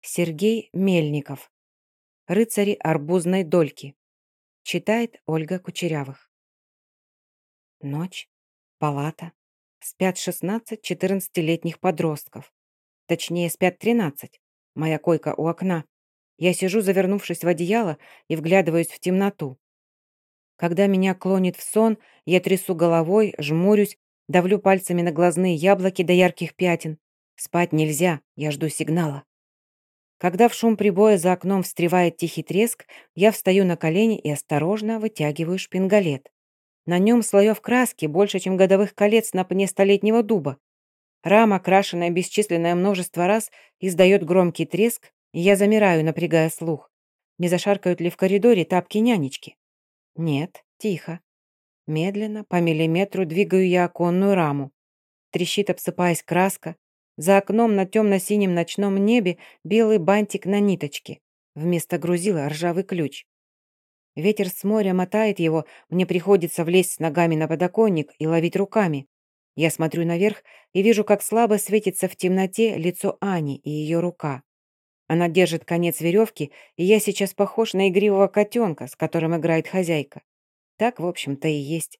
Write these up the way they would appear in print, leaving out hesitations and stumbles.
Сергей Мельников. Рыцари арбузной дольки. Читает Ольга Кучерявых. Ночь. Палата. Спят 16 14-летних подростков. Точнее, спят 13. Моя койка у окна. Я сижу, завернувшись в одеяло, и вглядываюсь в темноту. Когда меня клонит в сон, я трясу головой, жмурюсь, давлю пальцами на глазные яблоки до ярких пятен. Спать нельзя, я жду сигнала. Когда в шум прибоя за окном встревает тихий треск, я встаю на колени и осторожно вытягиваю шпингалет. На нем слоев краски больше, чем годовых колец на пне столетнего дуба. Рама, крашенная бесчисленное множество раз, издает громкий треск, и я замираю, напрягая слух. Не зашаркают ли в коридоре тапки нянечки? Нет, тихо. Медленно, по миллиметру двигаю я оконную раму. Трещит, обсыпаясь, краска. За окном на темно-синем ночном небе белый бантик на ниточке. Вместо грузила ржавый ключ. Ветер с моря мотает его, мне приходится влезть с ногами на подоконник и ловить руками. Я смотрю наверх и вижу, как слабо светится в темноте лицо Ани и ее рука. Она держит конец веревки, и я сейчас похож на игривого котенка, с которым играет хозяйка. Так, в общем-то, и есть.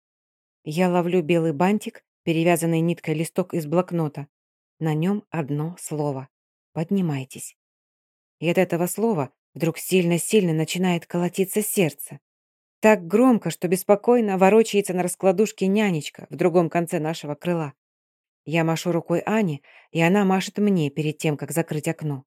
Я ловлю белый бантик, перевязанный ниткой листок из блокнота. На нем одно слово. Поднимайтесь. И от этого слова вдруг сильно-сильно начинает колотиться сердце. Так громко, что беспокойно ворочается на раскладушке нянечка в другом конце нашего крыла. Я машу рукой Ане, и она машет мне перед тем, как закрыть окно.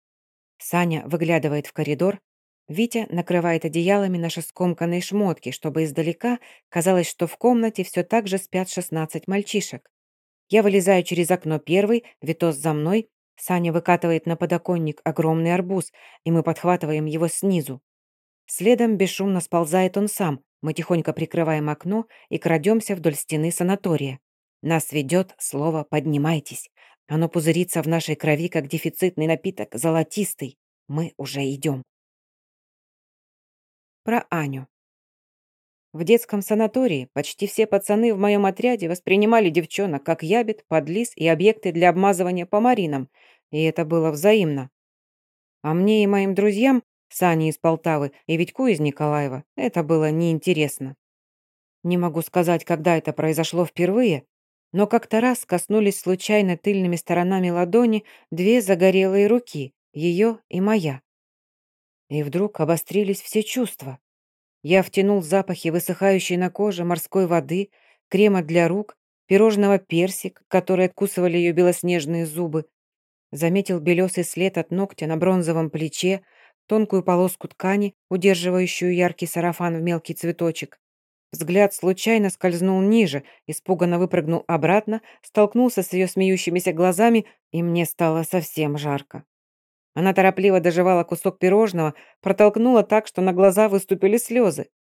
Саня выглядывает в коридор. Витя накрывает одеялами наши скомканные шмотки, чтобы издалека казалось, что в комнате все так же спят 16 мальчишек. Я вылезаю через окно первый, Витос за мной. Саня выкатывает на подоконник огромный арбуз, и мы подхватываем его снизу. Следом бесшумно сползает он сам. Мы тихонько прикрываем окно и крадемся вдоль стены санатория. Нас ведет слово «поднимайтесь». Оно пузырится в нашей крови, как дефицитный напиток, золотистый. Мы уже идем. Про Аню. В детском санатории почти все пацаны в моем отряде воспринимали девчонок как ябед, подлиз и объекты для обмазывания по маринам, и это было взаимно. А мне и моим друзьям, Сане из Полтавы и Витьку из Николаева, это было неинтересно. Не могу сказать, когда это произошло впервые, но как-то раз коснулись случайно тыльными сторонами ладони две загорелые руки, ее и моя. И вдруг обострились все чувства. Я втянул запахи высыхающей на коже морской воды, крема для рук, пирожного персик, который откусывали ее белоснежные зубы, заметил белесый след от ногтя на бронзовом плече, тонкую полоску ткани, удерживающую яркий сарафан в мелкий цветочек. Взгляд случайно скользнул ниже, испуганно выпрыгнул обратно, столкнулся с ее смеющимися глазами, и мне стало совсем жарко. Она торопливо дожевала кусок пирожного, протолкнула так, что на глаза выступили слезы.